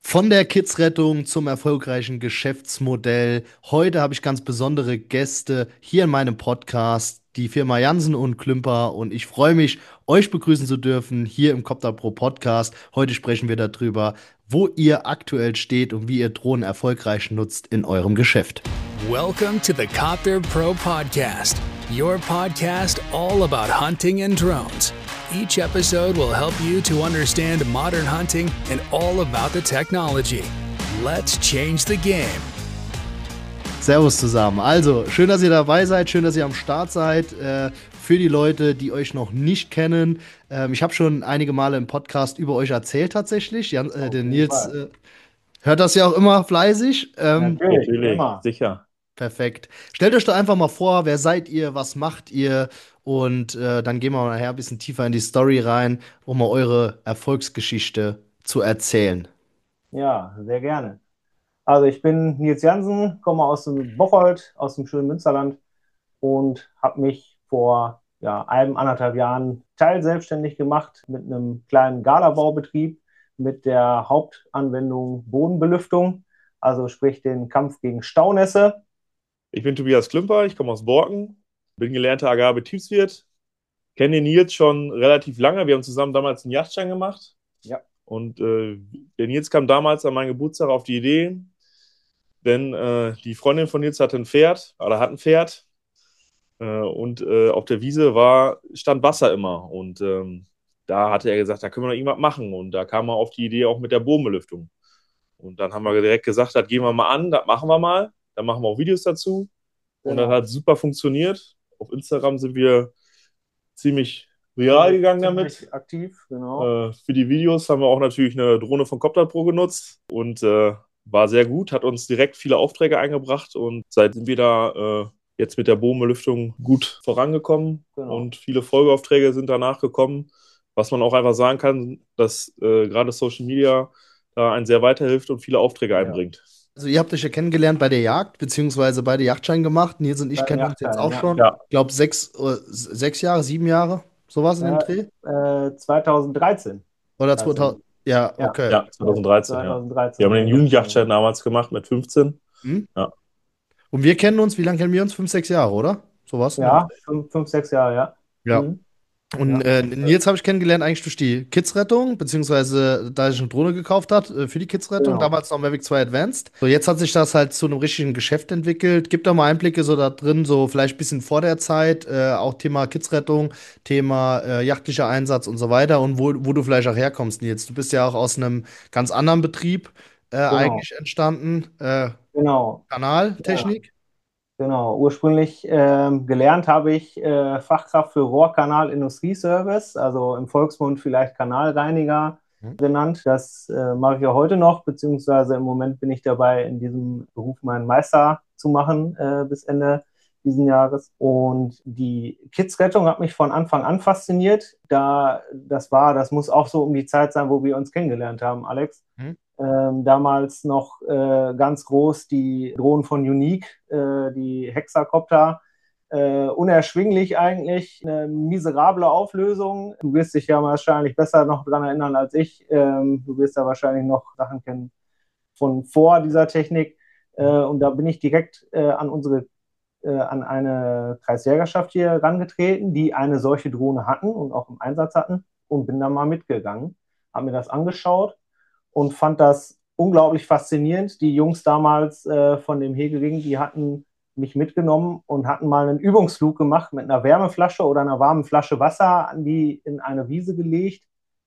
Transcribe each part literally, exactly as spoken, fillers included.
Von der Kidsrettung zum erfolgreichen Geschäftsmodell. Heute habe ich ganz besondere Gäste hier in meinem Podcast, die Firma Jansen und Klümper. Und ich freue mich, euch begrüßen zu dürfen hier im Copter Pro Podcast. Heute sprechen wir darüber, wo ihr aktuell steht und wie ihr Drohnen erfolgreich nutzt in eurem Geschäft. Welcome to the Copter Pro Podcast, your podcast all about hunting and drones. Each episode will help you to understand modern hunting and all about the technology. Let's change the game. Servus zusammen. Also, schön, dass ihr dabei seid, schön, dass ihr am Start seid. Äh, für die Leute, die euch noch nicht kennen, ähm, ich habe schon einige Male im Podcast über euch erzählt tatsächlich. Jan, äh, Auf der jeden Nils Fall. äh, hört das ja auch immer fleißig. Ähm, Natürlich, Natürlich, immer. sicher. Perfekt. Stellt euch doch einfach mal vor, wer seid ihr, was macht ihr? Und äh, dann gehen wir mal nachher ein bisschen tiefer in die Story rein, um mal eure Erfolgsgeschichte zu erzählen. Ja, sehr gerne. Also ich bin Nils Jansen, komme aus dem Bocholt, aus dem schönen Münsterland und habe mich vor ja, einem, anderthalb Jahren teilselbstständig gemacht mit einem kleinen Galabaubetrieb mit der Hauptanwendung Bodenbelüftung, also sprich den Kampf gegen Staunässe. Ich bin Tobias Klümper, ich komme aus Borken, bin gelernter Agrarbetriebswirt, kenne den Nils schon relativ lange. Wir haben zusammen damals einen Jagdschein gemacht. Ja. Und äh, der Nils kam damals an meinen Geburtstag auf die Idee, denn äh, die Freundin von Nils hatte ein Pferd, oder hat ein Pferd. Äh, und äh, auf der Wiese war, stand Wasser immer. Und ähm, da hatte er gesagt, da können wir noch irgendwas machen. Und da kam er auf die Idee auch mit der Bodenbelüftung. Und dann haben wir direkt gesagt, das gehen wir mal an, das machen wir mal. Dann machen wir auch Videos dazu. Und das Genau. hat super funktioniert. Auf Instagram sind wir ziemlich viral gegangen damit. Ziemlich aktiv, genau. Äh, für die Videos haben wir auch natürlich eine Drohne von Copter Pro genutzt und äh, war sehr gut, hat uns direkt viele Aufträge eingebracht und seit sind wir da äh, jetzt mit der Bodenbelüftung gut vorangekommen Genau. und viele Folgeaufträge sind danach gekommen. Was man auch einfach sagen kann, dass äh, gerade Social Media da einen sehr weiterhilft und viele Aufträge Ja. einbringt. Also ihr habt euch ja kennengelernt bei der Jagd, beziehungsweise beide Jagdschein gemacht. Nils und ich Beim kennen uns jetzt Jagdschein, auch ja. schon, Ja. ich glaube, sechs, äh, sechs Jahre, sieben Jahre, sowas in dem Dreh. Äh, zweitausenddreizehn. Oder Also, zweitausend. Ja, ja. okay. Ja, zwanzig dreizehn, ja. zweitausenddreizehn. Wir haben den Jugendjagdschein damals gemacht mit fünfzehn. Hm? Ja. Und wir kennen uns, wie lange kennen wir uns? Fünf, sechs Jahre, oder? Sowas in dem Ja, Dreh. fünf, fünf, sechs Jahre, ja. Ja. Mhm. Und Ja. äh, Nils habe ich kennengelernt eigentlich durch die Kidsrettung, beziehungsweise da ich eine Drohne gekauft hat äh, für die Kidsrettung, Genau. damals noch Mavic zwei Advanced. So, jetzt hat sich das halt zu einem richtigen Geschäft entwickelt. Gib da mal Einblicke so da drin, so vielleicht ein bisschen vor der Zeit, äh, auch Thema Kidsrettung, Thema äh, jagdlicher Einsatz und so weiter und wo, wo du vielleicht auch herkommst, Nils. Du bist ja auch aus einem ganz anderen Betrieb äh, Genau. eigentlich entstanden, äh, Genau. Ja, Kanaltechnik. genau. Ursprünglich ähm, gelernt habe ich äh, Fachkraft für Rohrkanal Industrieservice, also im Volksmund vielleicht Kanalreiniger Mhm. genannt. Das äh, mache ich ja heute noch, beziehungsweise im Moment bin ich dabei, in diesem Beruf meinen Meister zu machen äh, bis Ende diesen Jahres. Und die Kidsrettung hat mich von Anfang an fasziniert. Da, das war, das muss auch so um die Zeit sein, wo wir uns kennengelernt haben, Alex. Mhm. Ähm, damals noch äh, ganz groß die Drohnen von Unique, äh, die Hexacopter. Äh, unerschwinglich eigentlich, eine miserable Auflösung. Du wirst dich ja wahrscheinlich besser noch daran erinnern als ich. Ähm, du wirst ja wahrscheinlich noch Sachen kennen von vor dieser Technik. Äh, und da bin ich direkt äh, an unsere, äh, an eine Kreisjägerschaft hier rangetreten, die eine solche Drohne hatten und auch im Einsatz hatten und bin da mal mitgegangen, habe mir das angeschaut und fand das unglaublich faszinierend. Die Jungs damals äh, von dem Hegering, die hatten mich mitgenommen und hatten mal einen Übungsflug gemacht mit einer Wärmeflasche oder einer warmen Flasche Wasser an die in eine Wiese gelegt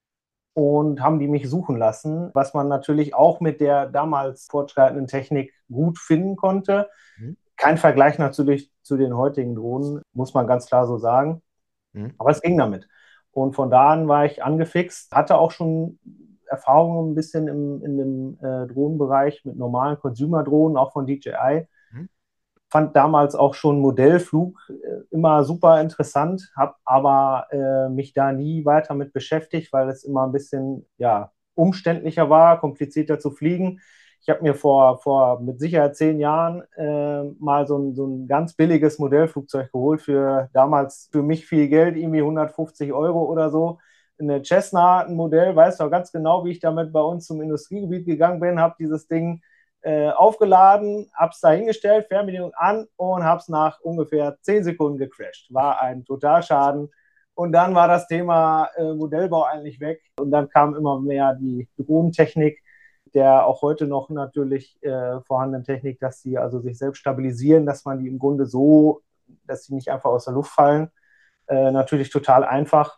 und haben die mich suchen lassen, was man natürlich auch mit der damals fortschreitenden Technik gut finden konnte. Mhm. Kein Vergleich natürlich zu den heutigen Drohnen, muss man ganz klar so sagen. Mhm. Aber es ging damit. Und von da an war ich angefixt, hatte auch schon Erfahrungen ein bisschen im, in dem äh, Drohnenbereich mit normalen Consumer-Drohnen, auch von D J I. Mhm. Fand damals auch schon Modellflug äh, immer super interessant, habe aber äh, mich da nie weiter mit beschäftigt, weil es immer ein bisschen ja, umständlicher war, komplizierter zu fliegen. Ich habe mir vor, vor mit Sicherheit zehn Jahren äh, mal so ein, so ein ganz billiges Modellflugzeug geholt für damals für mich viel Geld, irgendwie hundertfünfzig Euro oder so. eine Cessna, ein Modell, weiß doch ganz genau, wie ich damit bei uns zum Industriegebiet gegangen bin, habe dieses Ding äh, aufgeladen, habe es da hingestellt, Fernbedienung an und habe es nach ungefähr zehn Sekunden gecrashed. War ein Totalschaden. Und dann war das Thema äh, Modellbau eigentlich weg. Und dann kam immer mehr die Drohnentechnik, der auch heute noch natürlich äh, vorhandenen Technik, dass sie also sich selbst stabilisieren, dass man die im Grunde so, dass sie nicht einfach aus der Luft fallen. Äh, natürlich total einfach.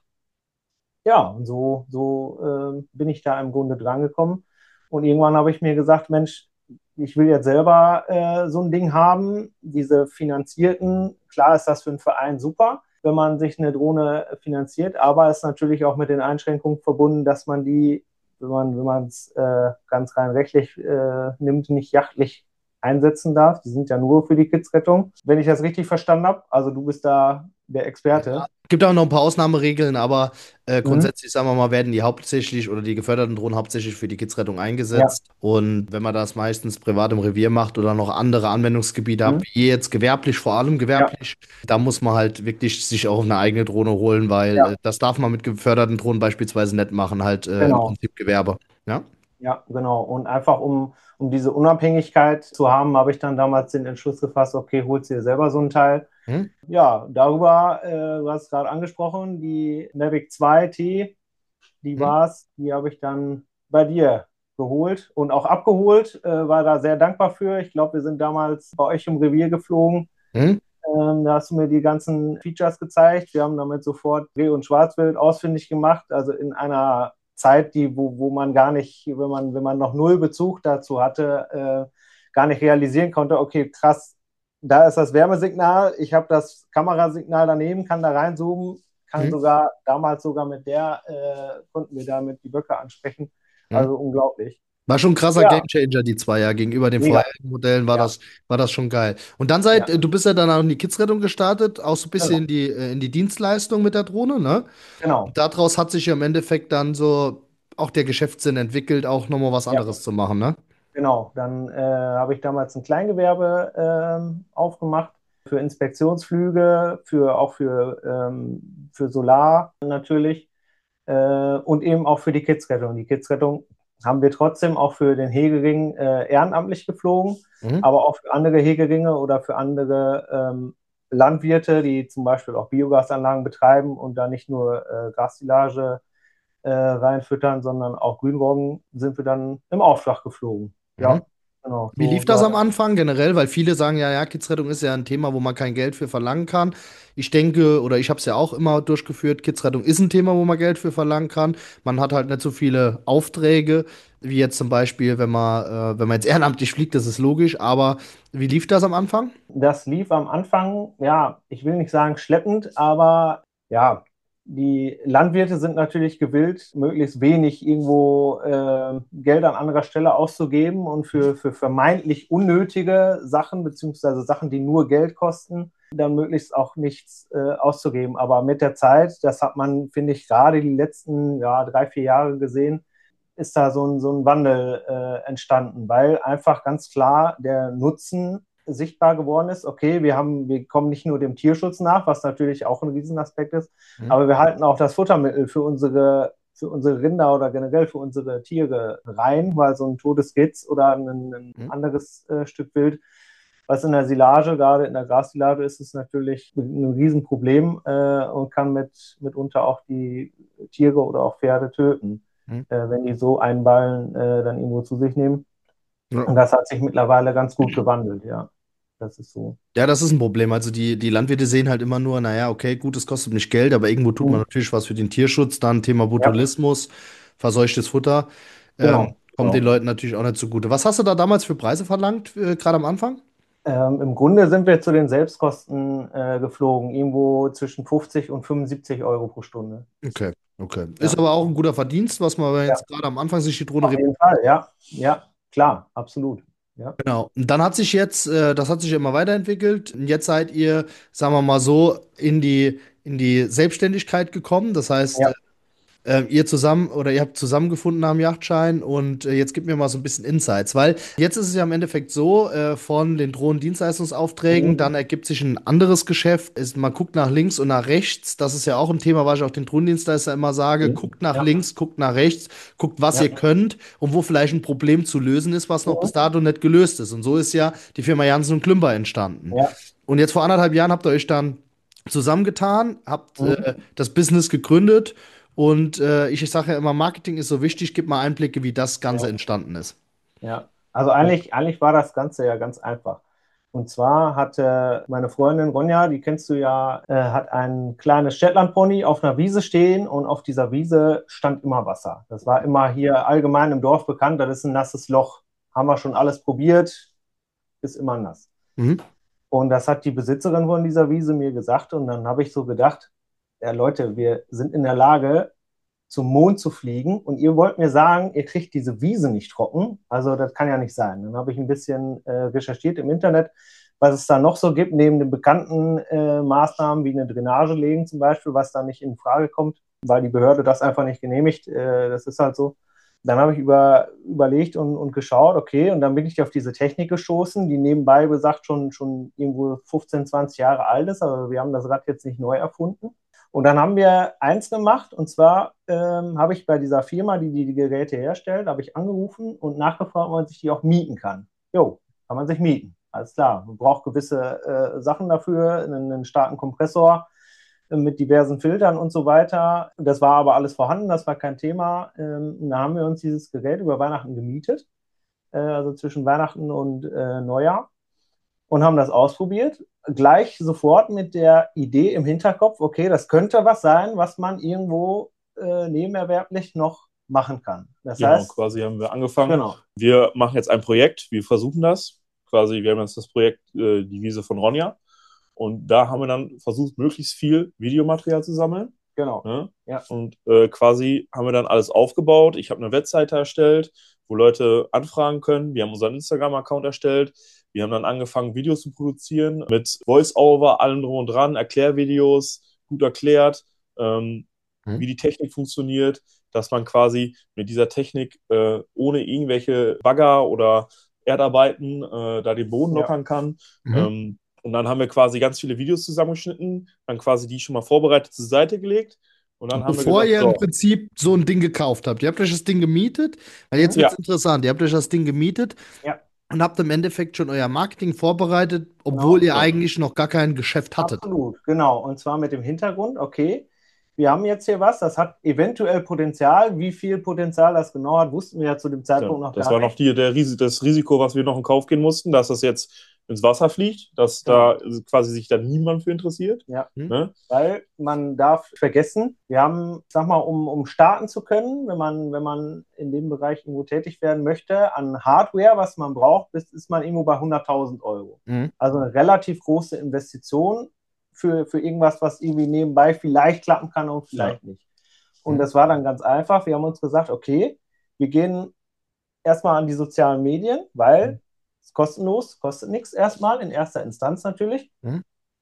Ja, und so, so äh, bin ich da im Grunde drangekommen. Und irgendwann habe ich mir gesagt, Mensch, ich will jetzt selber äh, so ein Ding haben. Diese finanzierten, klar ist das für einen Verein super, wenn man sich eine Drohne finanziert, aber es ist natürlich auch mit den Einschränkungen verbunden, dass man die, wenn man wenn man es äh, ganz rein rechtlich äh, nimmt, nicht jachtlich einsetzen darf. Die sind ja nur für die Kidsrettung, wenn ich das richtig verstanden habe. Also du bist da der Experte. Gibt auch noch ein paar Ausnahmeregeln, aber äh, Mhm. grundsätzlich, sagen wir mal, werden die hauptsächlich oder die geförderten Drohnen hauptsächlich für die Kidsrettung Ja. eingesetzt. Und wenn man das meistens privat im Revier macht oder noch andere Anwendungsgebiete hat, Mhm. wie jetzt gewerblich, vor allem Ja. gewerblich, da muss man halt wirklich sich auch eine eigene Drohne holen, weil Ja. äh, das darf man mit geförderten Drohnen beispielsweise nicht machen, halt äh, im Genau. Prinzip Gewerbe. Ja? Ja, genau. Und einfach um, um diese Unabhängigkeit zu haben, habe ich dann damals den Entschluss gefasst, okay, holst dir selber so ein Teil. Hm? Ja, darüber, äh, du hast es gerade angesprochen, die Mavic zwei T, die Hm? war es, die habe ich dann bei dir geholt und auch abgeholt, äh, war da sehr dankbar für. Ich glaube, wir sind damals bei euch im Revier geflogen. Hm? Ähm, da hast du mir die ganzen Features gezeigt. Wir haben damit sofort Dreh- und Schwarzbild ausfindig gemacht, also in einer Zeit, die, wo, wo man gar nicht, wenn man, wenn man noch null Bezug dazu hatte, äh, gar nicht realisieren konnte, okay, krass, da ist das Wärmesignal, ich habe das Kamerasignal daneben, kann da reinzoomen, kann Hm? sogar, damals sogar mit der, äh, konnten wir damit die Böcke ansprechen. Hm? Also unglaublich. War schon ein krasser Ja, Gamechanger, die zwei, ja. Gegenüber den mega. vorherigen Modellen war Ja, das, war das schon geil. Und dann seit, ja, äh, du bist ja dann auch in die Kidsrettung gestartet, auch so ein bisschen genau. in die, äh, in die Dienstleistung mit der Drohne, ne? Genau. Und daraus hat sich ja im Endeffekt dann so auch der Geschäftssinn entwickelt, auch nochmal was Ja. anderes zu machen, ne? Genau, dann äh, habe ich damals ein Kleingewerbe ähm, aufgemacht für Inspektionsflüge, für auch für, ähm, für Solar natürlich äh, und eben auch für die Kidsrettung. Die Kidsrettung haben wir trotzdem auch für den Hegering äh, ehrenamtlich geflogen, Mhm. aber auch für andere Hegeringe oder für andere ähm, Landwirte, die zum Beispiel auch Biogasanlagen betreiben und da nicht nur äh, Grassilage äh, reinfüttern, sondern auch Grünroggen sind wir dann im Auftrag geflogen. Mhm. Ja, genau, Wie lief so das war am das. Anfang generell? Weil viele sagen ja, ja, Kidsrettung ist ja ein Thema, wo man kein Geld für verlangen kann. Ich denke, oder ich habe es ja auch immer durchgeführt, Kidsrettung ist ein Thema, wo man Geld für verlangen kann. Man hat halt nicht so viele Aufträge, wie jetzt zum Beispiel, wenn man, äh, wenn man jetzt ehrenamtlich fliegt, das ist logisch. Aber wie lief das am Anfang? Das lief am Anfang, ja, ich will nicht sagen schleppend, aber ja, die Landwirte sind natürlich gewillt, möglichst wenig irgendwo äh, Geld an anderer Stelle auszugeben und für, für vermeintlich unnötige Sachen, beziehungsweise Sachen, die nur Geld kosten, dann möglichst auch nichts äh, auszugeben. Aber mit der Zeit, das hat man, finde ich, gerade die letzten ja, drei, vier Jahre gesehen, ist da so ein, so ein Wandel äh, entstanden, weil einfach ganz klar der Nutzen sichtbar geworden ist. Okay, wir haben, wir kommen nicht nur dem Tierschutz nach, was natürlich auch ein Riesenaspekt ist, Mhm. aber wir halten auch das Futtermittel für unsere, für unsere Rinder oder generell für unsere Tiere rein, weil so ein totes Gitz oder ein, ein Mhm. anderes äh, Stück Wild, was in der Silage, gerade in der Grassilage ist, ist natürlich ein Riesenproblem äh, und kann mit, mitunter auch die Tiere oder auch Pferde töten, Mhm. äh, wenn die so einen Ballen äh, dann irgendwo zu sich nehmen. Ja. Und das hat sich mittlerweile ganz gut gewandelt, ja. Das ist so. Ja, das ist ein Problem. Also die, die Landwirte sehen halt immer nur, naja, okay, gut, es kostet nicht Geld, aber irgendwo tut man Mhm. natürlich was für den Tierschutz. Dann Thema Ja, Botulismus, verseuchtes Futter, ähm, genau. kommt den genau. Leuten natürlich auch nicht zugute. Was hast du da damals für Preise verlangt, äh, gerade am Anfang? Ähm, Im Grunde sind wir zu den Selbstkosten äh, geflogen, irgendwo zwischen fünfzig und fünfundsiebzig Euro pro Stunde. Okay, okay. Ist Ja, aber auch ein guter Verdienst, was man wenn ja, jetzt gerade am Anfang sich die Drohne. auf jeden Fall, ja, ja, klar, absolut. Ja, Genau. Und dann hat sich jetzt, äh, das hat sich immer weiterentwickelt. Und jetzt seid ihr, sagen wir mal so, in die, in die Selbstständigkeit gekommen. Das heißt, äh, ja, äh, ihr zusammen oder ihr habt zusammengefunden nach dem Yachtschein und äh, jetzt gib mir mal so ein bisschen Insights, weil jetzt ist es ja im Endeffekt so, äh, von den Drohnendienstleistungsaufträgen, Mhm. dann ergibt sich ein anderes Geschäft. Ist, man guckt nach links und nach rechts. Das ist ja auch ein Thema, was ich auch den Drohnendienstleister immer sage. Mhm. Guckt nach Ja, links, guckt nach rechts, guckt, was ja. ihr könnt und wo vielleicht ein Problem zu lösen ist, was noch bis Mhm. dato nicht gelöst ist. Und so ist ja die Firma Jansen und Klümper entstanden. Ja. Und jetzt vor anderthalb Jahren habt ihr euch dann zusammengetan, habt äh, Mhm. das Business gegründet und äh, ich, ich sage ja immer, Marketing ist so wichtig, gib mal Einblicke, wie das Ganze Ja. entstanden ist. Ja. Also eigentlich, eigentlich war das Ganze ja ganz einfach. Und zwar hatte meine Freundin Ronja, die kennst du ja, äh, hat ein kleines Shetland-Pony auf einer Wiese stehen und auf dieser Wiese stand immer Wasser. Das war immer hier allgemein im Dorf bekannt, das ist ein nasses Loch. Haben wir schon alles probiert, ist immer nass. Mhm. Und das hat die Besitzerin von dieser Wiese mir gesagt. Und dann habe ich so gedacht, ja Leute, wir sind in der Lage, zum Mond zu fliegen. Und ihr wollt mir sagen, ihr kriegt diese Wiese nicht trocken. Also das kann ja nicht sein. Dann habe ich ein bisschen äh, recherchiert im Internet, was es da noch so gibt, neben den bekannten äh, Maßnahmen wie eine Drainage legen zum Beispiel, was da nicht in Frage kommt, weil die Behörde das einfach nicht genehmigt. Äh, das ist halt so. Dann habe ich über, überlegt und, und geschaut, okay, und dann bin ich auf diese Technik gestoßen, die nebenbei gesagt schon, schon irgendwo fünfzehn, zwanzig Jahre alt ist, aber wir haben das Rad jetzt nicht neu erfunden. Und dann haben wir eins gemacht, und zwar ähm, habe ich bei dieser Firma, die die Geräte herstellt, habe ich angerufen und nachgefragt, ob man sich die auch mieten kann. Jo, kann man sich mieten, alles klar. Man braucht gewisse äh, Sachen dafür, einen, einen starken Kompressor, mit diversen Filtern und so weiter. Das war aber alles vorhanden, das war kein Thema. Ähm, da haben wir uns dieses Gerät über Weihnachten gemietet, äh, also zwischen Weihnachten und äh, Neujahr, und haben das ausprobiert. Gleich sofort mit der Idee im Hinterkopf, okay, das könnte was sein, was man irgendwo äh, nebenerwerblich noch machen kann. Das Genau, heißt, quasi haben wir angefangen. genau. Wir machen jetzt ein Projekt, wir versuchen das. Quasi, wir haben jetzt das Projekt äh, Die Wiese von Ronja. Und da haben wir dann versucht, möglichst viel Videomaterial zu sammeln. Genau. Ne? Ja. Und äh, quasi haben wir dann alles aufgebaut. Ich habe eine Webseite erstellt, wo Leute anfragen können. Wir haben unseren Instagram-Account erstellt. Wir haben dann angefangen, Videos zu produzieren mit Voice-Over, allem drum und dran, Erklärvideos, gut erklärt, ähm, Mhm. wie die Technik funktioniert, dass man quasi mit dieser Technik äh, ohne irgendwelche Bagger oder Erdarbeiten äh, da den Boden Ja. lockern kann. Mhm. Ähm, und dann haben wir quasi ganz viele Videos zusammengeschnitten, dann quasi die schon mal vorbereitet zur Seite gelegt. Und dann haben wir Bevor gesagt, ihr im so, Prinzip so ein Ding gekauft habt, ihr habt euch das Ding gemietet, weil jetzt wird ja, es interessant, ihr habt euch das Ding gemietet Ja. und habt im Endeffekt schon euer Marketing vorbereitet, obwohl Genau. ihr eigentlich noch gar kein Geschäft hattet. Absolut, genau. Und zwar mit dem Hintergrund, okay, wir haben jetzt hier was, das hat eventuell Potenzial. Wie viel Potenzial das genau hat, wussten wir ja zu dem Zeitpunkt ja, noch das gar war noch nicht. die, der Ris das Risiko, was wir noch in Kauf gehen mussten, dass das jetzt ins Wasser fliegt, dass Genau. da quasi sich da niemand für interessiert. Ja, Hm? Ne? weil man darf vergessen, wir haben, sag mal, um, um starten zu können, wenn man, wenn man in dem Bereich irgendwo tätig werden möchte, an Hardware, was man braucht, ist, ist man irgendwo bei hunderttausend Euro. Mhm. Also eine relativ große Investition für, für irgendwas, was irgendwie nebenbei vielleicht klappen kann und vielleicht nicht. Und Mhm. das war dann ganz einfach. Wir haben uns gesagt, okay, wir gehen erstmal an die sozialen Medien, weil es ist kostenlos, kostet nichts erstmal, in erster Instanz natürlich. Mhm.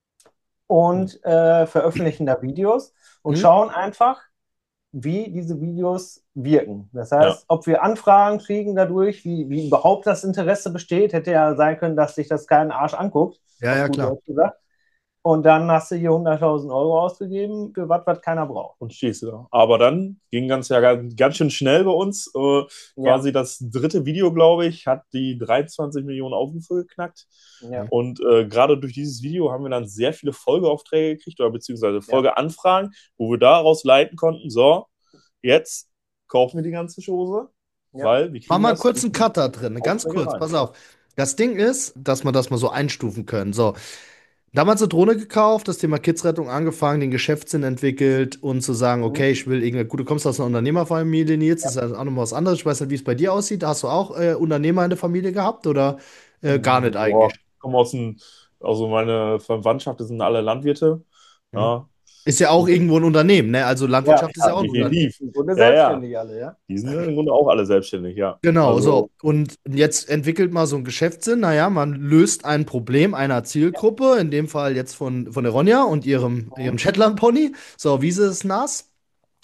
Und äh, veröffentlichen da Videos und Mhm. schauen einfach, wie diese Videos wirken. Das heißt, Ja. ob wir Anfragen kriegen dadurch, wie, wie überhaupt das Interesse besteht, hätte ja sein können, dass sich das kein Arsch anguckt. Ja, auf ja, gut klar. Deutsch gesagt. Und dann hast du hier hunderttausend Euro ausgegeben für was, was keiner braucht. Und stehst du da. Aber dann ging ganz ja ganz, ganz schön schnell bei uns. Äh, quasi das dritte Video, glaube ich, hat die dreiundzwanzig Millionen Aufrufe geknackt. Ja. Und äh, gerade durch dieses Video haben wir dann sehr viele Folgeaufträge gekriegt oder beziehungsweise Folgeanfragen, wo wir daraus leiten konnten, so, jetzt kaufen wir die ganze Chose, Ja. weil wir kriegen Mach mal das kurz einen durch die Cut da drin, ganz Aufträge kurz, rein. pass auf. Das Ding ist, dass wir das mal so einstufen können. So, damals eine Drohne gekauft, das Thema Kidsrettung angefangen, den Geschäftssinn entwickelt und zu sagen, okay, ich will irgendwie, gut, du kommst aus einer Unternehmerfamilie, Nils, das ist ja auch nochmal was anderes. Ich weiß nicht, wie es bei dir aussieht. Hast du auch äh, Unternehmer in der Familie gehabt oder äh, gar nicht Boah, eigentlich? ich komme aus dem, also meine Verwandtschaft, das sind alle Landwirte. Ja, Ist ja auch irgendwo ein Unternehmen, ne? Also Landwirtschaft ist ja Ja, auch ein Unternehmen. definitiv. im Grunde Ja, ja. selbstständig alle, ja. Die sind ja im Grunde auch alle selbstständig, ja. Genau, Also, so. Und jetzt entwickelt man so einen Geschäftssinn. Naja, man löst ein Problem einer Zielgruppe, in dem Fall jetzt von, von der Ronja und ihrem, ihrem Shetland-Pony. So, Wiese ist nass.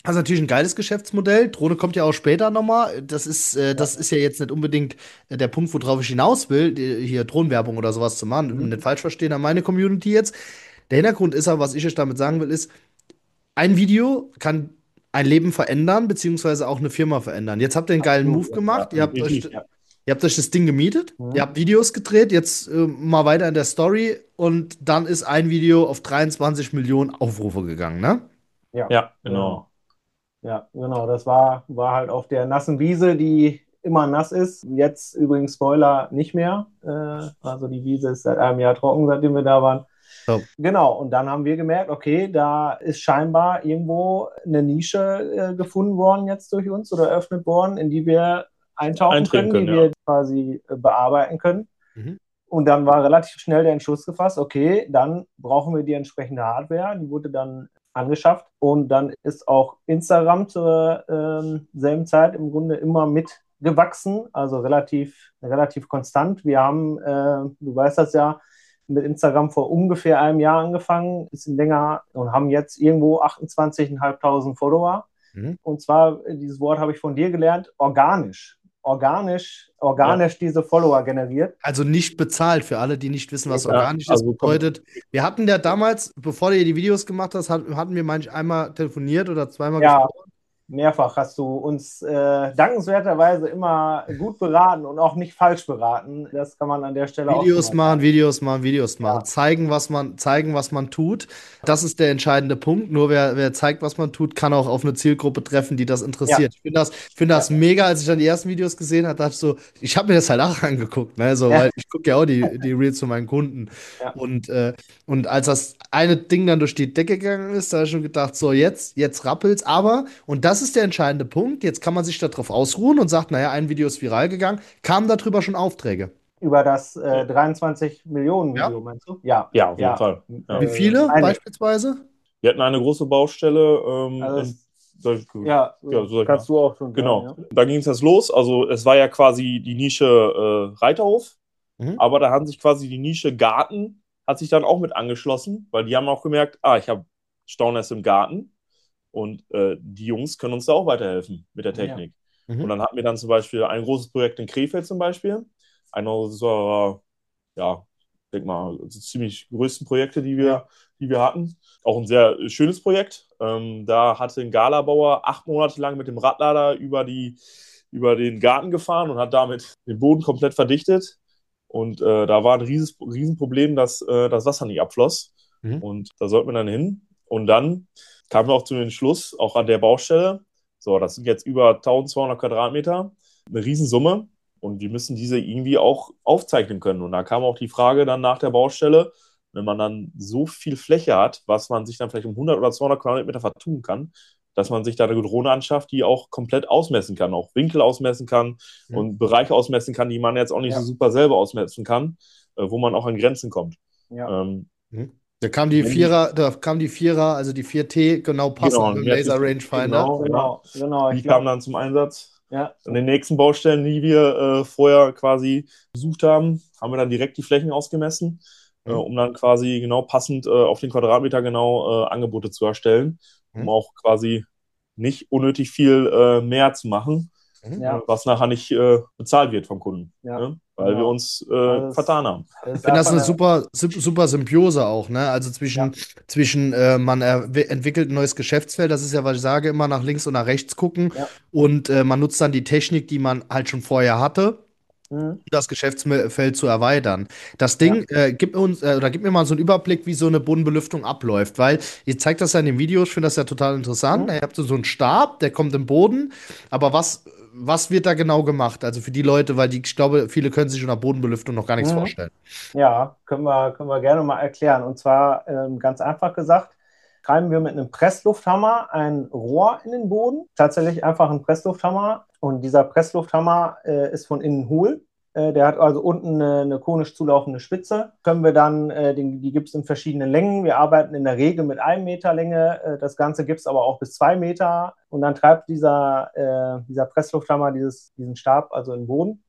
Das ist natürlich ein geiles Geschäftsmodell. Drohne kommt ja auch später nochmal. Das ist, äh, das Ja. ist ja jetzt nicht unbedingt äh, der Punkt, worauf ich hinaus will, die, hier Drohnenwerbung oder sowas zu machen. Mhm. Nicht falsch verstehen an meine Community jetzt. Der Hintergrund ist aber, was ich euch damit sagen will, ist, ein Video kann ein Leben verändern, beziehungsweise auch eine Firma verändern. Jetzt habt ihr einen geilen Absolut, Move ja, gemacht. Ihr habt euch, definitiv. ja. ihr habt euch das Ding gemietet, ihr Mhm. habt Videos gedreht, jetzt äh, mal weiter in der Story und dann ist ein Video auf dreiundzwanzig Millionen Aufrufe gegangen, ne? Ja, Ja, genau. genau. Ja, genau. Das war, war halt auf der nassen Wiese, die immer nass ist. Jetzt übrigens Spoiler nicht mehr. Äh, also die Wiese ist seit einem Jahr trocken, seitdem wir da waren. So. Genau, und dann haben wir gemerkt, okay, da ist scheinbar irgendwo eine Nische äh, gefunden worden jetzt durch uns oder eröffnet worden, in die wir eintauchen Eintreten können, die können, ja. wir quasi äh, bearbeiten können. Mhm. Und dann war relativ schnell der Entschluss gefasst, okay, dann brauchen wir die entsprechende Hardware. Die wurde dann angeschafft und dann ist auch Instagram zur ähm, selben Zeit im Grunde immer mitgewachsen, also relativ, relativ konstant. Wir haben, äh, du weißt das ja, mit Instagram vor ungefähr einem Jahr angefangen, ein bisschen länger und haben jetzt irgendwo achtundzwanzigtausendfünfhundert Follower. Mhm. Und zwar, dieses Wort habe ich von dir gelernt, organisch. Organisch, organisch diese Follower generiert. Also nicht bezahlt für alle, die nicht wissen, was Ja, organisch also ist, bedeutet. Wir hatten ja damals, bevor du hier die Videos gemacht hast, hat- hatten wir manch einmal telefoniert oder zweimal Ja, gesprochen. mehrfach hast du uns äh, dankenswerterweise immer gut beraten und auch nicht falsch beraten. Das kann man an der Stelle auch schon Videos mal machen, sagen. Videos machen, Videos machen. Ja. Zeigen, was man, zeigen, was man tut. Das ist der entscheidende Punkt. Nur wer, wer zeigt, was man tut, kann auch auf eine Zielgruppe treffen, die das Ja, interessiert. Ich finde das, find das ja, mega, als ich dann die ersten Videos gesehen habe, dachte ich so, ich habe mir das halt auch angeguckt, ne? So, ja, weil ich gucke ja auch die, die Reels von meinen Kunden. ja. Und, äh, und als das eine Ding dann durch die Decke gegangen ist, da habe ich schon gedacht, so jetzt, jetzt rappelt's. Aber, und das ist der entscheidende Punkt, jetzt kann man sich darauf ausruhen und sagt, naja, ein Video ist viral gegangen, kamen darüber schon Aufträge. Über das äh, dreiundzwanzig Millionen Ja. Video, meinst du? Ja, Ja, auf jeden ja. Fall. Ja. Wie Äh, viele einige. beispielsweise? Wir hatten eine große Baustelle. Ähm, Also in, das, soll ich, ja, ja, so sag ich kannst mal. du auch schon Genau. sagen. Da ging es jetzt los. Also es war ja quasi die Nische äh, Reiterhof, Mhm. aber da haben sich quasi die Nische Garten hat sich dann auch mit angeschlossen, weil die haben auch gemerkt, ah, ich habe Staunässe im Garten und äh, die Jungs können uns da auch weiterhelfen mit der Ja. Technik. Mhm. Und dann hatten wir dann zum Beispiel ein großes Projekt in Krefeld zum Beispiel, einer unserer, ja, ich denke mal, ziemlich größten Projekte, die wir, Ja. die wir hatten. Auch ein sehr schönes Projekt. Ähm, da hatte ein Galabauer acht Monate lang mit dem Radlader über, die, über den Garten gefahren und hat damit den Boden komplett verdichtet. Und äh, da war ein rieses, Riesenproblem, dass äh, das Wasser nicht abfloss. Mhm. Und da sollten wir dann hin. Und dann kamen wir auch zu dem Schluss, auch an der Baustelle, so, das sind jetzt über eintausendzweihundert Quadratmeter, eine Riesensumme. Und wir müssen diese irgendwie auch aufzeichnen können. Und da kam auch die Frage dann nach der Baustelle, wenn man dann so viel Fläche hat, was man sich dann vielleicht um hundert oder zweihundert Quadratmeter vertun kann, dass man sich da eine Drohne anschafft, die auch komplett ausmessen kann, auch Winkel ausmessen kann Mhm. und Bereiche ausmessen kann, die man jetzt auch nicht Ja. so super selber ausmessen kann, äh, wo man auch an Grenzen kommt. Ja. Ähm, Mhm. Da kam die Wenn die- Vierer, da kam die Vierer, also die vier T, genau passend Genau, mit dem mir hat Laser die- Rangefinder. genau. Genau, genau. die Ich kamen glaube, dann zum Einsatz. ja. An den nächsten Baustellen, die wir äh, vorher quasi besucht haben, haben wir dann direkt die Flächen ausgemessen, Mhm. äh, um dann quasi genau passend äh, auf den Quadratmeter genau äh, Angebote zu erstellen, um Mhm. auch quasi nicht unnötig viel äh, mehr zu machen, Mhm. Ja. äh, was nachher nicht äh, bezahlt wird vom Kunden, Ja. ne? Weil Genau. wir uns äh, Also es- vertan haben. Das Ich finde das darf eine man- super, sup- super Symbiose auch, ne? Also zwischen, zwischen äh, man erwe- entwickelt ein neues Geschäftsfeld, das ist ja, was ich sage, immer nach links und nach rechts gucken Ja. und äh, man nutzt dann die Technik, die man halt schon vorher hatte, Mhm. um das Geschäftsfeld zu erweitern. Das Ding, äh, gib uns, äh, oder gib mir mal so einen Überblick, wie so eine Bodenbelüftung abläuft, weil ihr zeigt das ja in den Videos, ich finde das ja total interessant. Mhm. Ihr habt so so einen Stab, der kommt im Boden, aber was, was wird da genau gemacht? Also für die Leute, weil die, ich glaube, viele können sich unter Bodenbelüftung noch gar nichts Mhm. vorstellen. Ja, können wir, können wir gerne mal erklären. Und zwar ähm, ganz einfach gesagt, treiben wir mit einem Presslufthammer ein Rohr in den Boden. Tatsächlich einfach ein Presslufthammer. Und dieser Presslufthammer äh, ist von innen hohl. Äh, der hat also unten eine, eine konisch zulaufende Spitze. Können wir dann, äh, den, die gibt es in verschiedenen Längen. Wir arbeiten in der Regel mit einem Meter Länge. Äh, das Ganze gibt es aber auch bis zwei Meter. Und dann treibt dieser, äh, dieser Presslufthammer dieses, diesen Stab also in den Boden.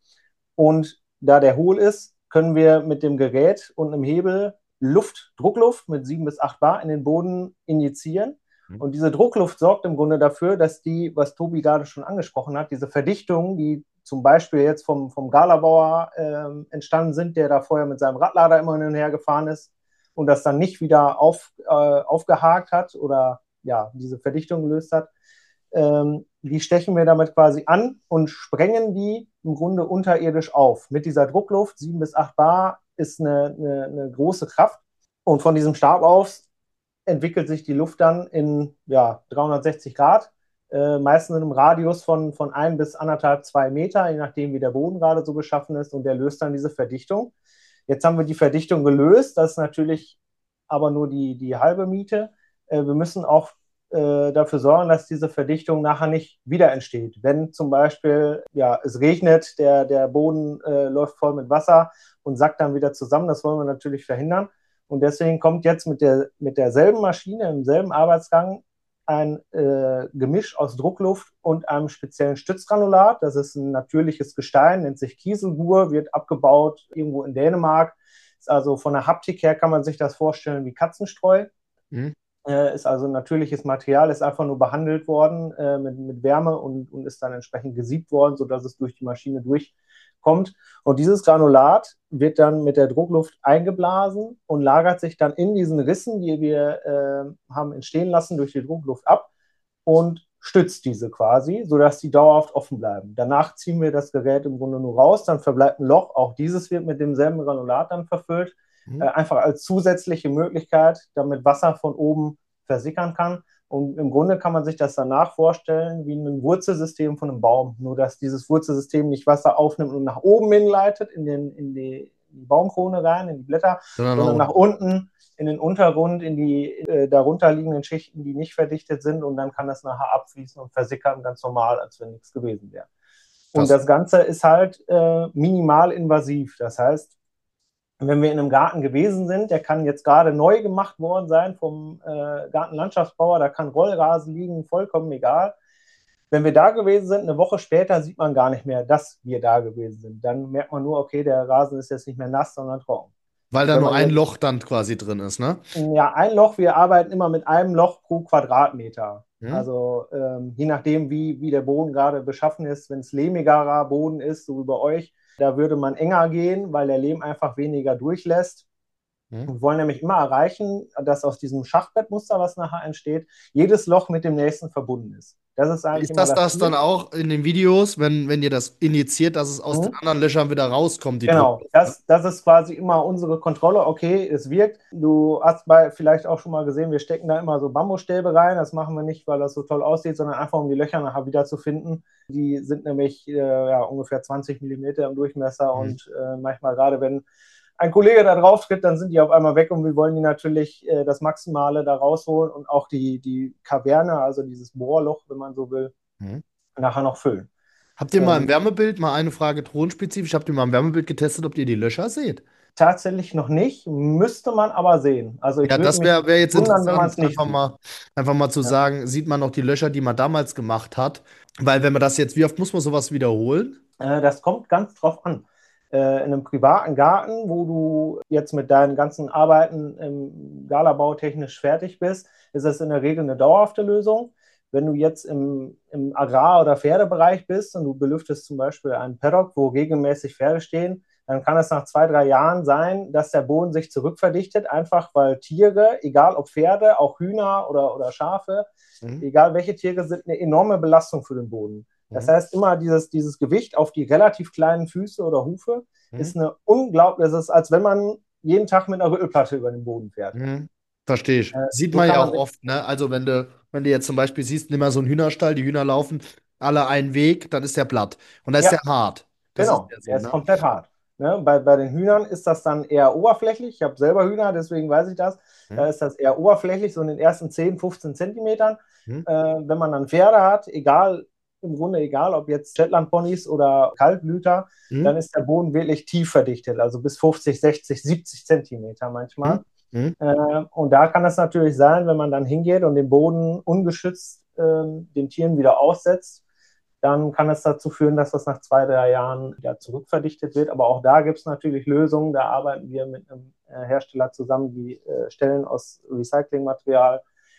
Und da der hohl ist, können wir mit dem Gerät und einem Hebel Luft, Druckluft mit sieben bis acht Bar in den Boden injizieren. Und diese Druckluft sorgt im Grunde dafür, dass die, was Tobi gerade schon angesprochen hat, diese Verdichtungen, die zum Beispiel jetzt vom, vom Galabauer äh, entstanden sind, der da vorher mit seinem Radlader immer hin und her gefahren ist und das dann nicht wieder auf, äh, aufgehakt hat oder ja, diese Verdichtung gelöst hat, ähm, die stechen wir damit quasi an und sprengen die im Grunde unterirdisch auf. Mit dieser Druckluft, sieben bis acht Bar, ist eine, eine, eine große Kraft. Und von diesem Stab aus entwickelt sich die Luft dann in ja, dreihundertsechzig Grad, äh, meistens in einem Radius von, von ein bis anderthalb, zwei Meter, je nachdem, wie der Boden gerade so beschaffen ist. Und der löst dann diese Verdichtung. Jetzt haben wir die Verdichtung gelöst. Das ist natürlich aber nur die, die halbe Miete. Äh, wir müssen auch äh, dafür sorgen, dass diese Verdichtung nachher nicht wieder entsteht. Wenn zum Beispiel ja, es regnet, der, der Boden äh, läuft voll mit Wasser und sackt dann wieder zusammen, das wollen wir natürlich verhindern. Und deswegen kommt jetzt mit, der, mit derselben Maschine, im selben Arbeitsgang, ein äh, Gemisch aus Druckluft und einem speziellen Stützgranulat. Das ist ein natürliches Gestein, nennt sich Kieselgur, wird abgebaut irgendwo in Dänemark. Ist also von der Haptik her kann man sich das vorstellen wie Katzenstreu. Mhm. Äh, ist also ein natürliches Material, ist einfach nur behandelt worden äh, mit, mit Wärme und, und ist dann entsprechend gesiebt worden, sodass es durch die Maschine durchkommt. Und dieses Granulat wird dann mit der Druckluft eingeblasen und lagert sich dann in diesen Rissen, die wir äh, haben entstehen lassen durch die Druckluft ab und stützt diese quasi, sodass die dauerhaft offen bleiben. Danach ziehen wir das Gerät im Grunde nur raus, dann verbleibt ein Loch. Auch dieses wird mit demselben Granulat dann verfüllt. Mhm. Äh, einfach als zusätzliche Möglichkeit, damit Wasser von oben versickern kann. Und im Grunde kann man sich das danach vorstellen wie ein Wurzelsystem von einem Baum. Nur, dass dieses Wurzelsystem nicht Wasser aufnimmt und nach oben hinleitet, in, den, in, die, in die Baumkrone rein, in die Blätter, sondern, sondern nach unten in den Untergrund, in die äh, darunter liegenden Schichten, die nicht verdichtet sind. Und dann kann das nachher abfließen und versickern, ganz normal, als wenn nichts gewesen wäre. Und das, das Ganze ist halt äh, minimal invasiv. Das heißt, wenn wir in einem Garten gewesen sind, der kann jetzt gerade neu gemacht worden sein vom äh, Gartenlandschaftsbauer, da kann Rollrasen liegen, vollkommen egal. Wenn wir da gewesen sind, eine Woche später sieht man gar nicht mehr, dass wir da gewesen sind. Dann merkt man nur, okay, der Rasen ist jetzt nicht mehr nass, sondern trocken. Weil da nur ein jetzt, Loch dann quasi drin ist, ne? Ja, ein Loch, wir arbeiten immer mit einem Loch pro Quadratmeter. Hm. Also ähm, je nachdem, wie, wie der Boden gerade beschaffen ist, wenn es lehmigerer Boden ist, so wie bei euch, da würde man enger gehen, weil der Lehm einfach weniger durchlässt. Hm. Wir wollen nämlich immer erreichen, dass aus diesem Schachbettmuster, was nachher entsteht, jedes Loch mit dem nächsten verbunden ist. Das ist eigentlich ist das immer das, das dann auch in den Videos, wenn, wenn ihr das injiziert, dass es aus mhm. den anderen Löchern wieder rauskommt? Die genau, das, das ist quasi immer unsere Kontrolle. Okay, es wirkt. Du hast bei, vielleicht auch schon mal gesehen, wir stecken da immer so Bambusstäbe rein. Das machen wir nicht, weil das so toll aussieht, sondern einfach, um die Löcher nachher wieder zu finden. Die sind nämlich äh, ja, ungefähr zwanzig Millimeter im Durchmesser mhm. und äh, manchmal gerade, wenn ein Kollege da drauf tritt, dann sind die auf einmal weg und wir wollen die natürlich äh, das Maximale da rausholen und auch die, die Kaverne, also dieses Bohrloch, wenn man so will, mhm. nachher noch füllen. Habt ihr ähm, mal im Wärmebild, mal eine Frage thronspezifisch, habt ihr mal im Wärmebild getestet, ob ihr die Löcher seht? Tatsächlich noch nicht, müsste man aber sehen. Also ich ja, das wäre wär jetzt wundern, interessant, wenn nicht einfach, mal, einfach mal zu ja. sagen, sieht man noch die Löcher, die man damals gemacht hat? Weil wenn man das jetzt, wie oft muss man sowas wiederholen? Äh, das kommt ganz drauf an. In einem privaten Garten, wo du jetzt mit deinen ganzen Arbeiten im Galabau technisch fertig bist, ist das in der Regel eine dauerhafte Lösung. Wenn du jetzt im, im Agrar- oder Pferdebereich bist und du belüftest zum Beispiel einen Paddock, wo regelmäßig Pferde stehen, dann kann es nach zwei, drei Jahren sein, dass der Boden sich zurückverdichtet, einfach weil Tiere, egal ob Pferde, auch Hühner oder, oder Schafe, mhm. egal welche Tiere, sind eine enorme Belastung für den Boden. Das heißt, immer dieses, dieses Gewicht auf die relativ kleinen Füße oder Hufe mhm. ist eine unglaubliche, das ist, als wenn man jeden Tag mit einer Rüttelplatte über den Boden fährt. Mhm. Verstehe ich. Äh, Sieht so man ja man auch oft, ne? Also wenn du, wenn du jetzt zum Beispiel siehst, nimm mal so einen Hühnerstall, die Hühner laufen alle einen Weg, dann ist der platt. Und da ist ja. der hart. Das genau, ist der so, ist ne? komplett hart. Ne? Bei, bei den Hühnern ist das dann eher oberflächlich. Ich habe selber Hühner, deswegen weiß ich das. Mhm. Da ist das eher oberflächlich, so in den ersten zehn, fünfzehn Zentimetern. Mhm. Äh, wenn man dann Pferde hat, egal, im Grunde egal, ob jetzt Shetland-Ponys oder Kaltblüter, mhm. dann ist der Boden wirklich tief verdichtet, also bis fünfzig, sechzig, siebzig Zentimeter manchmal. Mhm. Äh, und da kann es natürlich sein, wenn man dann hingeht und den Boden ungeschützt äh, den Tieren wieder aussetzt, dann kann es dazu führen, dass das nach zwei, drei Jahren wieder zurückverdichtet wird. Aber auch da gibt es natürlich Lösungen. Da arbeiten wir mit einem äh, Hersteller zusammen, die äh, Stellen aus Recyclingmaterial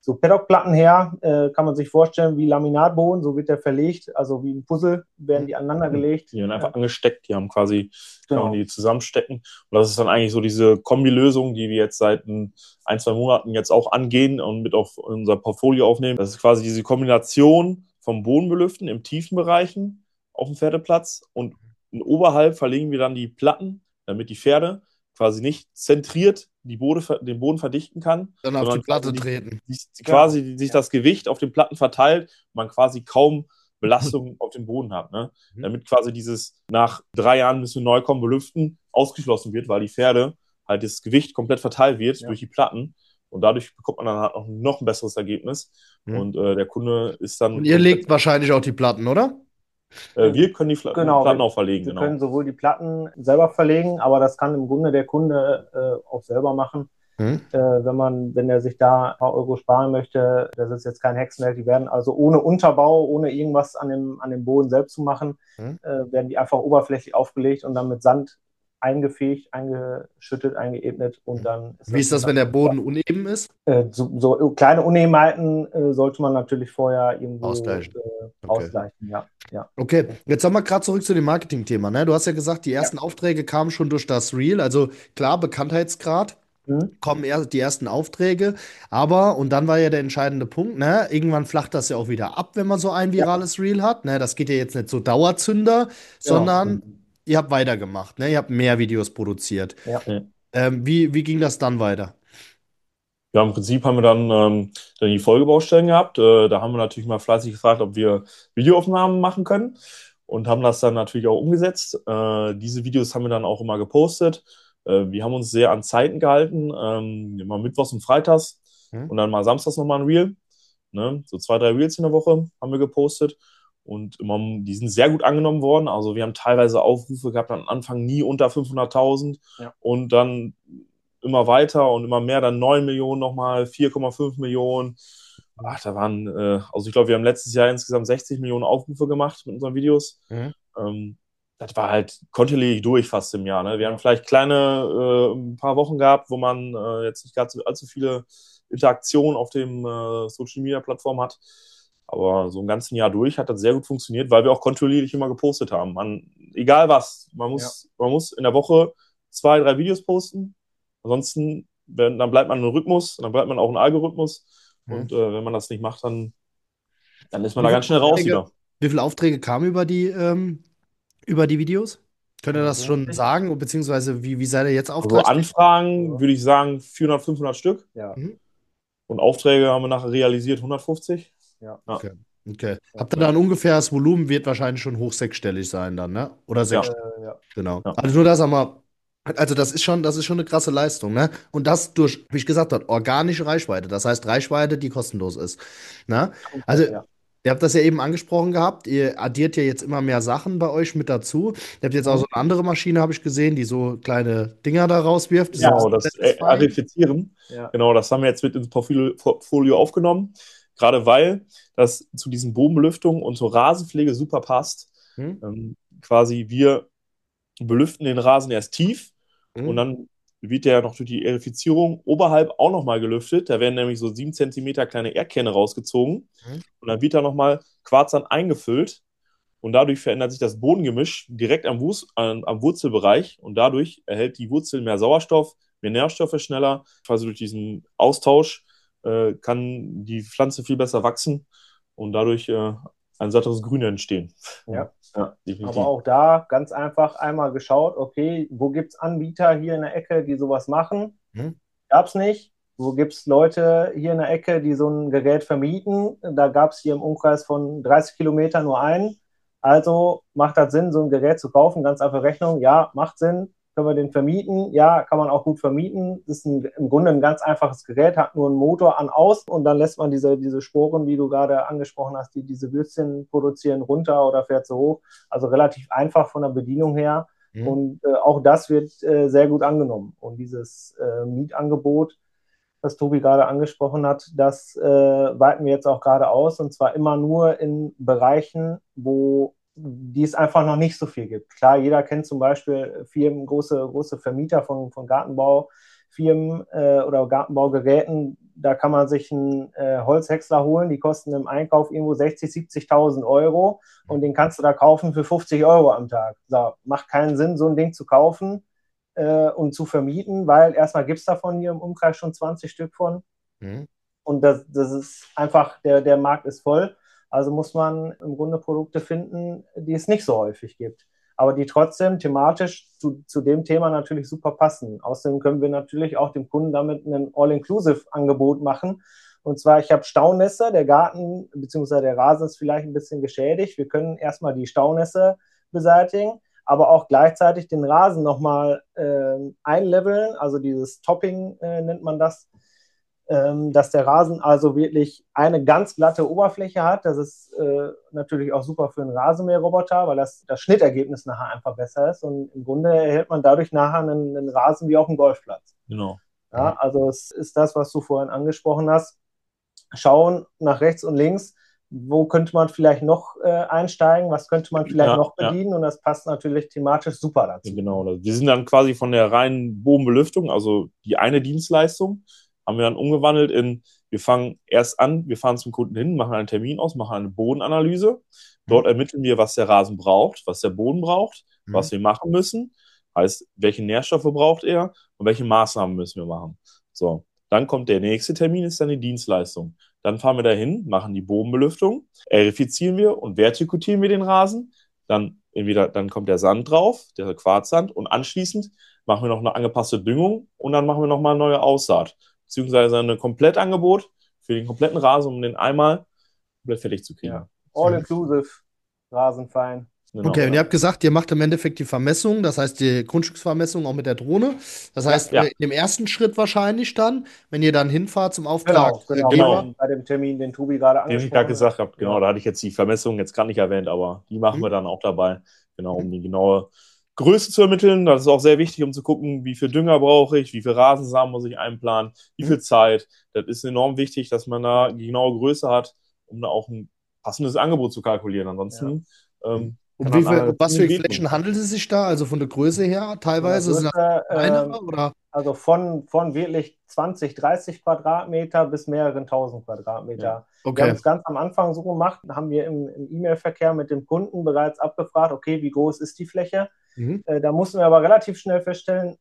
so Paddockplatten her, äh, kann man sich vorstellen wie Laminatboden, so wird der verlegt, also wie ein Puzzle werden die aneinander gelegt. Die werden einfach angesteckt, die haben quasi, kann man Genau. die zusammenstecken. Und das ist dann eigentlich so diese Kombilösung, die wir jetzt seit ein, zwei Monaten jetzt auch angehen und mit auf unser Portfolio aufnehmen. Das ist quasi diese Kombination vom Bodenbelüften im tiefen Bereichen auf dem Pferdeplatz und oberhalb verlegen wir dann die Platten, damit die Pferde quasi nicht zentriert die Bode, den Boden verdichten kann, Dann auf die sondern Platte quasi, treten. die, die, quasi die, sich das Gewicht auf den Platten verteilt und man quasi kaum Belastung auf dem Boden hat. Ne? Mhm. Damit quasi dieses nach drei Jahren müssen wir neu kommen, belüften, ausgeschlossen wird, weil die Pferde halt das Gewicht komplett verteilt wird Ja. durch die Platten und dadurch bekommt man dann halt auch noch ein besseres Ergebnis. Mhm. Und äh, der Kunde ist dann... Und ihr legt wahrscheinlich auch die Platten, oder? Äh, wir können die Fla Genau, Platten wir- auch verlegen, Wir genau. können sowohl die Platten selber verlegen, aber das kann im Grunde der Kunde äh, auch selber machen. Mhm. Äh, wenn man, wenn er sich da ein paar Euro sparen möchte, das ist jetzt kein Hexenwerk, die werden also ohne Unterbau, ohne irgendwas an dem, an dem Boden selbst zu machen, Mhm. äh, werden die einfach oberflächlich aufgelegt und dann mit Sand eingefegt, eingeschüttet, eingeebnet und dann Wie ist das, wenn der Boden uneben ist? Äh, so, so kleine Unebenheiten äh, sollte man natürlich vorher irgendwo Ausgleichen. Äh, Okay. ausgleichen, ja. ja. Okay, jetzt haben wir gerade zurück zu dem Marketing-Thema. Ne? Du hast ja gesagt, die ersten Aufträge kamen schon durch das Reel. Also klar, Bekanntheitsgrad, Mhm. kommen erst die ersten Aufträge. Aber, und dann war ja der entscheidende Punkt, ne? Irgendwann flacht das ja auch wieder ab, wenn man so ein virales Reel hat. Ne? Das geht ja jetzt nicht so Dauerzünder, sondern ihr habt weitergemacht. Ne? Ihr habt mehr Videos produziert. Ja. Ja. Ähm, wie, wie ging das dann weiter? Ja, im Prinzip haben wir dann, ähm, dann die Folgebaustellen gehabt. Äh, da haben wir natürlich mal fleißig gefragt, ob wir Videoaufnahmen machen können und haben das dann natürlich auch umgesetzt. Äh, diese Videos haben wir dann auch immer gepostet. Äh, wir haben uns sehr an Zeiten gehalten, ähm, immer mittwochs und freitags Mhm. und dann mal samstags nochmal ein Reel. Ne? So zwei, drei Reels in der Woche haben wir gepostet und immer, die sind sehr gut angenommen worden. Also wir haben teilweise Aufrufe gehabt, am Anfang nie unter fünfhunderttausend Ja. und dann immer weiter und immer mehr, dann neun Millionen nochmal, vier Komma fünf Millionen. Ach, da waren, äh, also ich glaube, wir haben letztes Jahr insgesamt sechzig Millionen Aufrufe gemacht mit unseren Videos. Mhm. Ähm, das war halt kontinuierlich durch fast im Jahr. Ne? Wir haben vielleicht kleine, äh, ein paar Wochen gehabt, wo man äh, jetzt nicht ganz so, allzu viele Interaktionen auf dem äh, Social-Media-Plattform hat. Aber so ein ganzen Jahr durch hat das sehr gut funktioniert, weil wir auch kontinuierlich immer gepostet haben. Man, egal was, man muss, man muss in der Woche zwei, drei Videos posten. Ansonsten, wenn, dann bleibt man ein Rhythmus, dann bleibt man auch ein Algorithmus. Mhm. Und äh, wenn man das nicht macht, dann, dann ist man Wie da viele ganz schnell raus Aufträge- wieder. Wie viele Aufträge kamen über die, ähm, über die Videos? Könnt ihr das schon sagen? Beziehungsweise wie, wie seid ihr jetzt Also Auftrags? Anfragen Ja. würde ich sagen vierhundert, fünfhundert Stück. Ja. Mhm. Und Aufträge haben wir nachher realisiert hundertfünfzig. Ja. Ja. Okay. Okay. Habt ihr dann ungefähr, das Volumen wird wahrscheinlich schon hoch sechsstellig sein dann, ne? Oder sechs, Äh, ja. genau. Ja. Also nur das einmal, also das ist schon, das ist schon eine krasse Leistung, ne? Und das durch, wie ich gesagt habe, organische Reichweite. Das heißt Reichweite, die kostenlos ist. Ne? Also ja. ihr habt das ja eben angesprochen gehabt. Ihr addiert ja jetzt immer mehr Sachen bei euch mit dazu. Ihr habt jetzt auch so eine andere Maschine, habe ich gesehen, die so kleine Dinger da rauswirft. Das ist Genau, auch das Satisfying. Arifizieren. Ja. Genau, das haben wir jetzt mit ins Portfolio, Portfolio aufgenommen. Gerade weil das zu diesen Bodenbelüftungen und zur Rasenpflege super passt. Hm? Ähm, quasi wir belüften den Rasen erst tief Hm? und dann wird der noch durch die Aerifizierung oberhalb auch nochmal gelüftet. Da werden nämlich so sieben Zentimeter kleine Erdkerne rausgezogen Hm? und dann wird da nochmal Quarzsand eingefüllt und dadurch verändert sich das Bodengemisch direkt am, Wus am, am Wurzelbereich und dadurch erhält die Wurzel mehr Sauerstoff, mehr Nährstoffe schneller. Also durch diesen Austausch äh, kann die Pflanze viel besser wachsen und dadurch äh, ein satteres Grün entstehen. Ja. Ja, definitiv. Aber auch da ganz einfach einmal geschaut, okay, wo gibt es Anbieter hier in der Ecke, die sowas machen? Hm? Gab es nicht. Wo gibt es Leute hier in der Ecke, die so ein Gerät vermieten? Da gab es hier im Umkreis von dreißig Kilometern nur einen. Also macht das Sinn, so ein Gerät zu kaufen? Ganz einfach Rechnung, ja, macht Sinn. Können wir den vermieten? Ja, kann man auch gut vermieten. Ist ein, im Grunde ein ganz einfaches Gerät, hat nur einen Motor an, aus und dann lässt man diese, diese Sporen, wie du gerade angesprochen hast, die diese Würstchen produzieren, runter oder fährt so hoch. Also relativ einfach von der Bedienung her. Mhm. Und äh, auch das wird äh, sehr gut angenommen. Und dieses äh, Mietangebot, das Tobi gerade angesprochen hat, das äh, weiten wir jetzt auch gerade aus und zwar immer nur in Bereichen, wo die es einfach noch nicht so viel gibt. Klar, jeder kennt zum Beispiel Firmen, große, große Vermieter von, von Gartenbaufirmen, Firmen äh, oder Gartenbaugeräten, da kann man sich einen äh, Holzhäcksler holen, die kosten im Einkauf irgendwo sechzigtausend, siebzigtausend Euro und den kannst du da kaufen für fünfzig Euro am Tag. So, macht keinen Sinn, so ein Ding zu kaufen äh, und zu vermieten, weil erstmal gibt es davon hier im Umkreis schon zwanzig Stück von. Mhm. Und das, das ist einfach, der, der Markt ist voll. Also muss man im Grunde Produkte finden, die es nicht so häufig gibt, aber die trotzdem thematisch zu, zu dem Thema natürlich super passen. Außerdem können wir natürlich auch dem Kunden damit ein All-Inclusive-Angebot machen. Und zwar, ich habe Staunässe, der Garten bzw. der Rasen ist vielleicht ein bisschen geschädigt. Wir können erstmal die Staunässe beseitigen, aber auch gleichzeitig den Rasen nochmal äh, einleveln, also dieses Topping äh, nennt man das, ähm, dass der Rasen also wirklich eine ganz glatte Oberfläche hat. Das ist äh, natürlich auch super für einen Rasenmäherroboter, weil das, das Schnittergebnis nachher einfach besser ist und im Grunde erhält man dadurch nachher einen, einen Rasen wie auf dem Golfplatz. Genau. Ja, also es ist das, was du vorhin angesprochen hast. Schauen nach rechts und links, wo könnte man vielleicht noch äh, einsteigen, was könnte man vielleicht Ja, noch bedienen ja. Und das passt natürlich thematisch super dazu. Genau, wir sind dann quasi von der reinen Bodenbelüftung, also die eine Dienstleistung, haben wir dann umgewandelt in, wir fangen erst an, wir fahren zum Kunden hin, machen einen Termin aus, machen eine Bodenanalyse. Dort mhm. ermitteln wir, was der Rasen braucht, was der Boden braucht, mhm. was wir machen müssen. Heißt, welche Nährstoffe braucht er und welche Maßnahmen müssen wir machen. So, dann kommt der nächste Termin, ist dann die Dienstleistung. Dann fahren wir dahin, machen die Bodenbelüftung, erifizieren wir und vertikutieren wir den Rasen. Dann entweder, dann kommt der Sand drauf, der Quarzsand, und anschließend machen wir noch eine angepasste Düngung und dann machen wir nochmal eine neue Aussaat, beziehungsweise ein Komplettangebot für den kompletten Rasen, um den einmal komplett fertig zu kriegen. Ja. All-inclusive, Rasenfein. Genau. Okay, und ihr habt gesagt, ihr macht im Endeffekt die Vermessung, das heißt die Grundstücksvermessung auch mit der Drohne. Das heißt, ja, ja. im ersten Schritt wahrscheinlich dann, wenn ihr dann hinfahrt zum Auftrag. Genau, genau. genau. Bei dem Termin, den Tobi gerade angesprochen hat. Den ich gerade gesagt habe, genau, ja. Da hatte ich jetzt die Vermessung jetzt gerade nicht erwähnt, aber die machen mhm. wir dann auch dabei, genau, um die genaue Größe zu ermitteln. Das ist auch sehr wichtig, um zu gucken, wie viel Dünger brauche ich, wie viel Rasensamen muss ich einplanen, wie viel Zeit. Das ist enorm wichtig, dass man da die genaue Größe hat, um da auch ein passendes Angebot zu kalkulieren. Ansonsten ja. ähm, Und wie viel, was für Flächen handelt es sich da? Also von der Größe her teilweise? Größe, sind das kleinere, äh, oder? Also von, von wirklich zwanzig, dreißig Quadratmeter bis mehreren tausend Quadratmeter. Ja. Okay. Wir haben es ganz am Anfang so gemacht, haben wir im, im E-Mail-Verkehr mit dem Kunden bereits abgefragt, okay, wie groß ist die Fläche? Mhm. Äh, da mussten wir aber relativ schnell feststellen,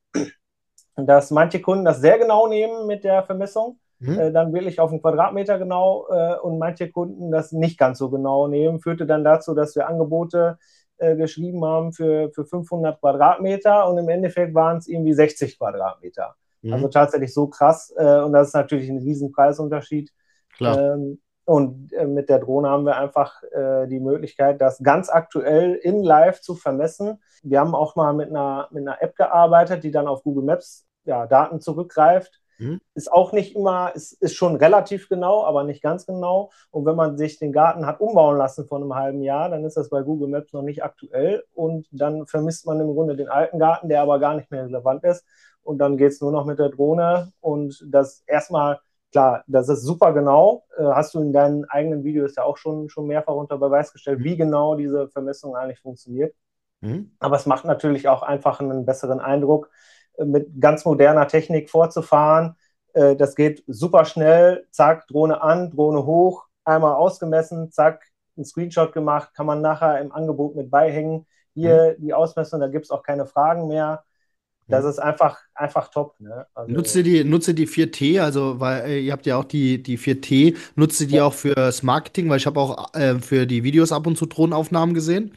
dass manche Kunden das sehr genau nehmen mit der Vermessung. Mhm. Äh, dann wirklich auf einen Quadratmeter genau äh, und manche Kunden das nicht ganz so genau nehmen, führte dann dazu, dass wir Angebote äh, geschrieben haben für, für fünfhundert Quadratmeter und im Endeffekt waren es irgendwie sechzig Quadratmeter. Mhm. Also tatsächlich so krass äh, und das ist natürlich ein riesen Preisunterschied. Klar. Ähm, und äh, mit der Drohne haben wir einfach äh, die Möglichkeit, das ganz aktuell in live zu vermessen. Wir haben auch mal mit einer, mit einer App gearbeitet, die dann auf Google Maps ja, Daten zurückgreift. Mhm. Ist auch nicht immer, ist, ist schon relativ genau, aber nicht ganz genau. Und wenn man sich den Garten hat umbauen lassen vor einem halben Jahr, dann ist das bei Google Maps noch nicht aktuell und dann vermisst man im Grunde den alten Garten, der aber gar nicht mehr relevant ist. Und dann geht es nur noch mit der Drohne und das erstmal, klar, das ist super genau. Äh, hast du in deinen eigenen Videos ja auch schon, schon mehrfach unter Beweis gestellt, wie genau diese Vermessung eigentlich funktioniert. Mhm. Aber es macht natürlich auch einfach einen besseren Eindruck, mit ganz moderner Technik vorzufahren. Das geht super schnell, zack, Drohne an, Drohne hoch, einmal ausgemessen, zack, ein Screenshot gemacht, kann man nachher im Angebot mit beihängen. Hier die Ausmessung, da gibt es auch keine Fragen mehr. Das ist einfach, einfach top. Ne? Also, nutzt ihr die, nutzt ihr die vier T, also weil äh, ihr habt ja auch die, die vier T, nutzt ihr die ja auch fürs Marketing, weil ich habe auch äh, für die Videos ab und zu Drohnenaufnahmen gesehen?